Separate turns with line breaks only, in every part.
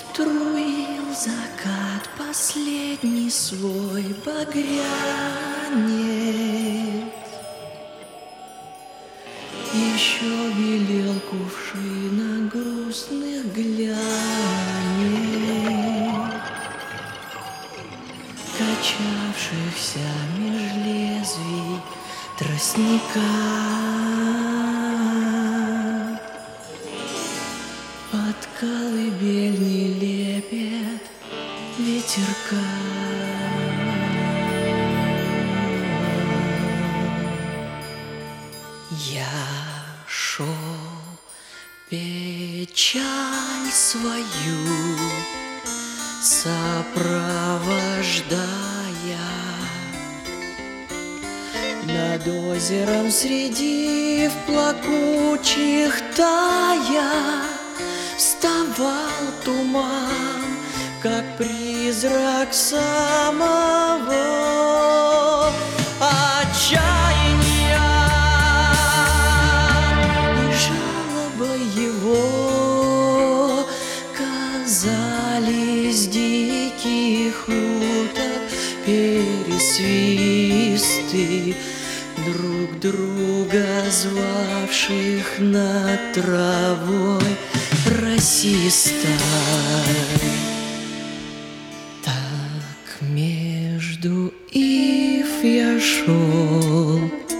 Струил закат последний свой багрянец, еще белел кувшина грустных глянец, качавшихся меж лезвий тростника. Под колыбельный лепет ветерка. Я шел печаль свою сопровождая, над озером среди плакучих тая вставал туман, как призрак самого отчаяния, и жалоба его казались диких уток пересвисты, друг друга звавших над травой расистой. Так между ив я шел,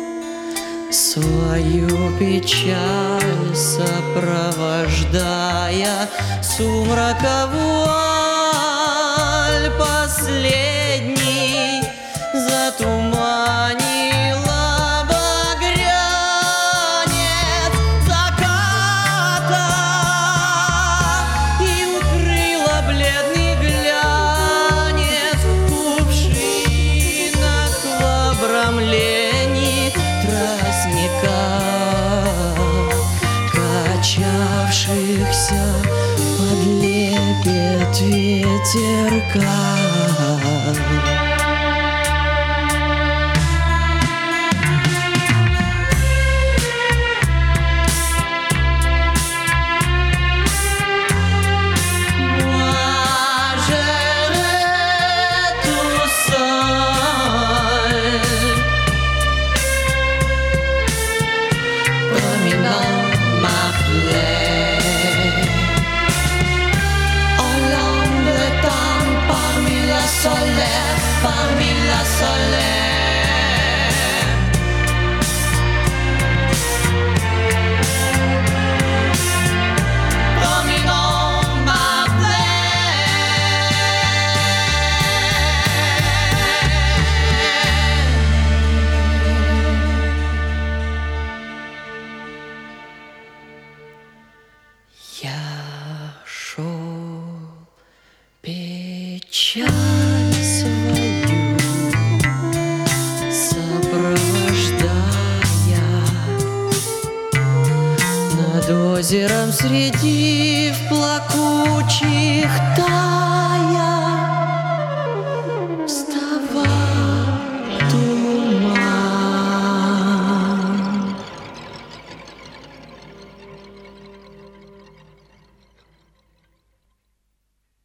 свою печаль сопровождая, сумрака вуаль последний затуманила багрянец заката и укрыла бледный глянец кувшинок в обрамлении тростника, качавшихся под лепет ветерка.
Parmi la solaire, promenons ma
Я шел печаль свою сопровождая, над озером среди